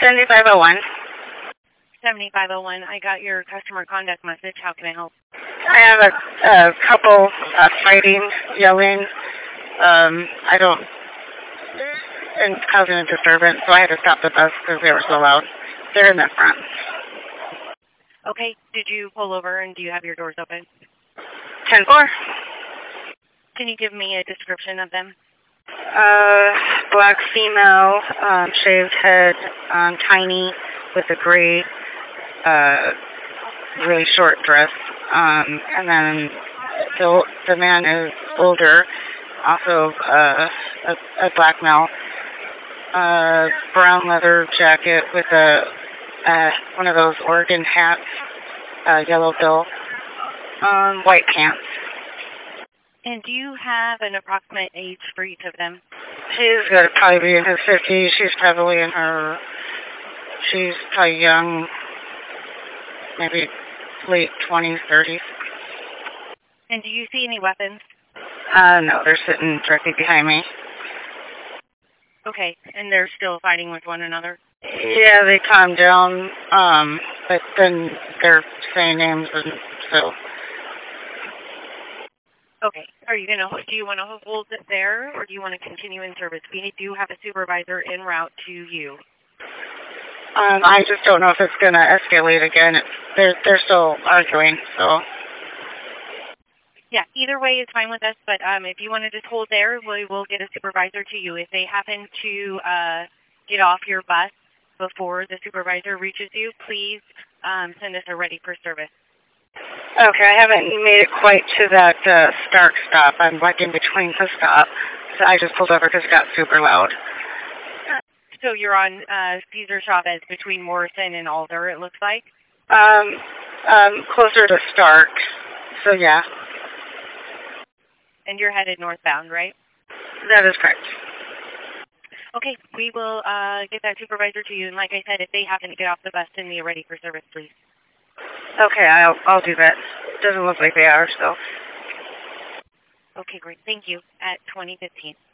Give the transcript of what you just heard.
7501. 7501. I got your customer conduct message. How can I help? I have a couple fighting, yelling. I don't, and causing a disturbance, so I had to stop the bus because they were so loud. They're in the front. Okay. Did you pull over and do you have your doors open? 10-4. Can you give me a description of them? Black female, shaved head, tiny, with a gray, really short dress. And then the man is older, also a black male, brown leather jacket with one of those Oregon hats, yellow bill, white pants. And do you have an approximate age for each of them? He's got to probably be in his 50s. She's probably young, maybe late 20s, 30s. And do you see any weapons? No, they're sitting directly behind me. Okay, and they're still fighting with one another? Yeah, they calmed down, but then they're saying names, and so... Okay. Do you want to hold it there, or do you want to continue in service? We do have a supervisor en route to you. I just don't know if it's going to escalate again. They're still arguing, so... Yeah, either way is fine with us, but if you want to just hold there, we will get a supervisor to you. If they happen to get off your bus before the supervisor reaches you, please send us a ready for service. Okay, I haven't made it quite to that Stark stop. I'm like in between the stop. So I just pulled over because it got super loud. So you're on Cesar Chavez between Morrison and Alder, it looks like? Closer to Stark. So yeah. And you're headed northbound, right? That is correct. Okay, we will get that supervisor to you. And like I said, if they happen to get off the bus, send me a ready for service, please. Okay, I'll do that. Doesn't look like they are, so. Okay, great. Thank you. At 2015.